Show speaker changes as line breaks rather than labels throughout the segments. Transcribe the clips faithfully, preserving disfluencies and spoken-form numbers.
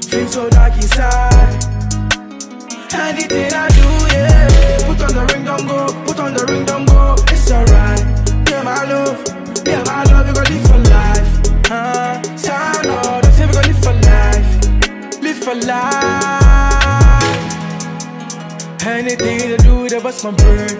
Feel so dark inside. Anything I do, yeah. Put on the ring, don't go. Put on the ring, don't go. It's alright. Yeah, my love. Yeah, my love, we gon' live for life. Huh? Sign on, don't say we gon' live for life. Live for life. Anything to do with it, bust my brain.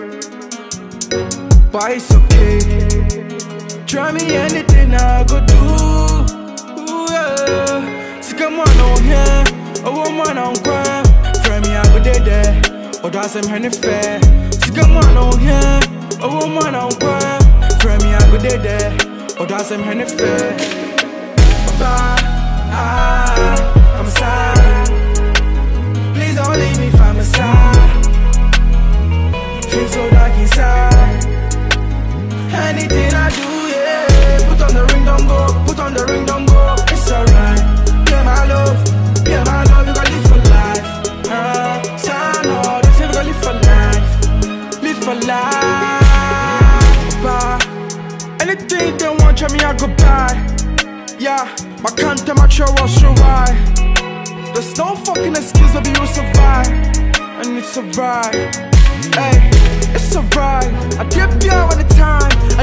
But it's okay. Try me anything I go do. Ooh, yeah. See, come on, on here. A woman on crime. Friend me, I go there, there. Or that's him, honey, fair. See, come on, on here. A woman on crime. Friend me, I go there, there. Or that's him, honey, fair. Bye. Ah, I'm sorry. Please don't leave me from my side. Feel so dark inside. Anything I do, yeah. Put on the ring, don't go. Put on the ring, don't go. It's alright. Yeah, my love. Yeah, my love, we gon' live for life. Uh, sign on, they say we gon' live for life. Live for life. Bye. Anything they want, try me, I go buy. Yeah, my content, my show will survive. There's no fucking excuse, baby, you survive. And it's alright. Hey, it's alright. I dip you all the time.